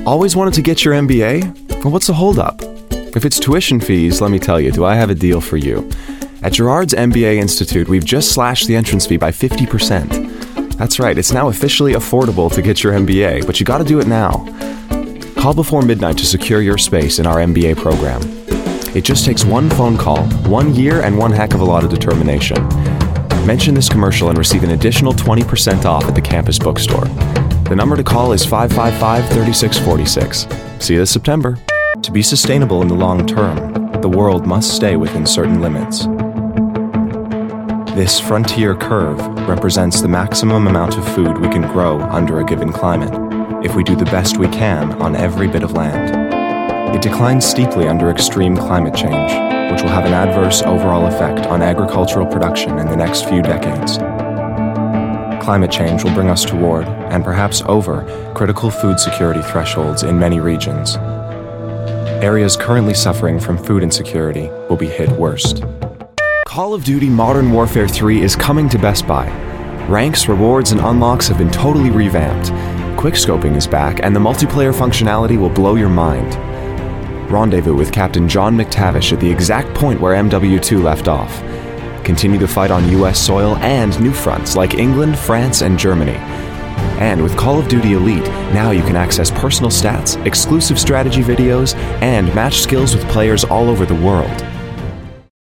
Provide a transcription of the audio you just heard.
Always wanted to get your MBA? Well, what's the holdup? If it's tuition fees, let me tell you, do I have a deal for you? At Girard's MBA Institute, we've just slashed the entrance fee by 50%. That's right, it's now officially affordable to get your MBA, but you gotta do it now. Call before midnight to secure your space in our MBA program. It just takes one phone call, 1 year, and one heck of a lot of determination. Mention this commercial and receive an additional 20% off at the campus bookstore. The number to call is 555-3646. See you this September. To be sustainable in the long term, the world must stay within certain limits. This frontier curve represents the maximum amount of food we can grow under a given climate, if we do the best we can on every bit of land. It declines steeply under extreme climate change, which will have an adverse overall effect on agricultural production in the next few decades. Climate change will bring us toward, and perhaps over, critical food security thresholds in many regions. Areas currently suffering from food insecurity will be hit worst. Call of Duty Modern Warfare 3 is coming to Best Buy. Ranks, rewards, and unlocks have been totally revamped. Quickscoping is back, and the multiplayer functionality will blow your mind. Rendezvous with Captain John McTavish at the exact point where MW2 left off. Continue the fight on US soil and new fronts like England, France, and Germany. And with Call of Duty Elite, now you can access personal stats, exclusive strategy videos, and match skills with players all over the world.